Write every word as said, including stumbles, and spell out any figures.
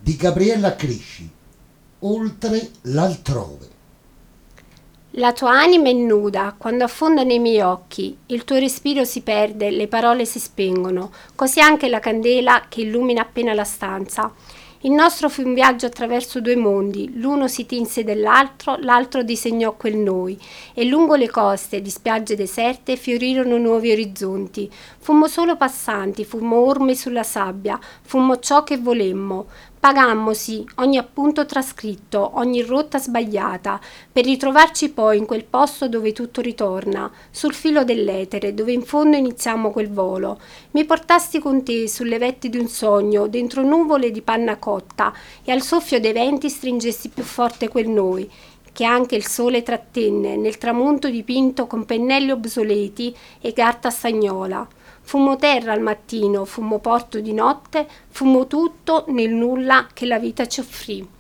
di Gabriella Crisci, oltre l'altrove. La tua anima è nuda, quando affonda nei miei occhi, il tuo respiro si perde, le parole si spengono, così anche la candela che illumina appena la stanza. Il nostro fu un viaggio attraverso due mondi, l'uno si tinse dell'altro, l'altro disegnò quel noi, e lungo le coste di spiagge deserte fiorirono nuovi orizzonti. Fummo solo passanti, fummo orme sulla sabbia, fummo ciò che volemmo. Pagammo, sì, ogni appunto trascritto, ogni rotta sbagliata, per ritrovarci poi in quel posto dove tutto ritorna, sul filo dell'etere, dove in fondo iniziamo quel volo. Mi portasti con te sulle vette di un sogno, dentro nuvole di panna cotta, e al soffio dei venti stringessi più forte quel noi, che anche il sole trattenne nel tramonto dipinto con pennelli obsoleti e carta stagnola. Fummo terra al mattino, fummo porto di notte, fummo tutto nel nulla che la vita ci offrì.